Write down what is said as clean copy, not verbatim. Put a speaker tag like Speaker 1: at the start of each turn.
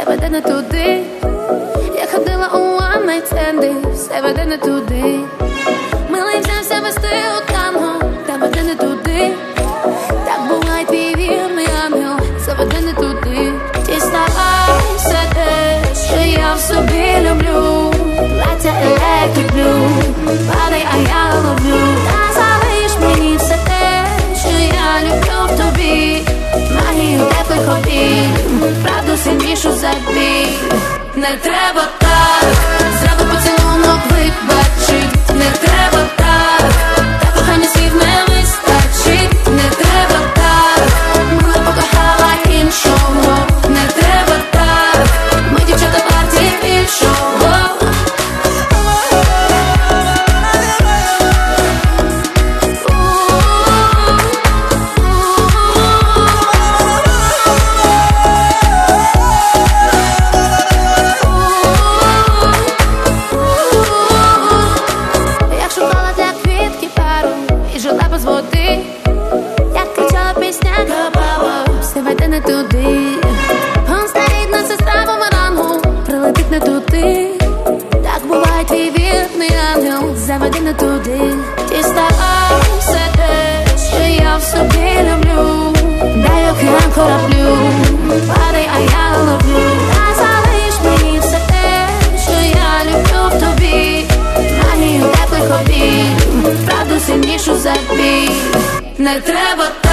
Speaker 1: все веде не туди. Я ходила у one night stand, все веде не туди. Милий взявся вести у танго, та веде не туди. Так буває твій вірний ангел, все веде не туди. Діставайся те, що я в собі люблю. Плаття electric blue, падай, а я ловлю. Та залиш мені все те, що я люблю в тобі. Магію теплих обійм, правду сильнішу за біль. Не треба так, зраду поцілунок вибачить. Не треба так, та кохання слів не вистачить. Не треба так, мила покохала іншого. Не треба так, ми дівчата варті більшого. Не туди, он стоїть на сестравому рангу, прилетить не туди. Так буває твій вірний ангел, заведи не туди. Діставайся те, що я в собі люблю. Дай океан кораблю, падай, а я ловлю. Та залиш мені все те, що я люблю в тобі. Магію теплих обійм, правду сильнішу за біль. Не треба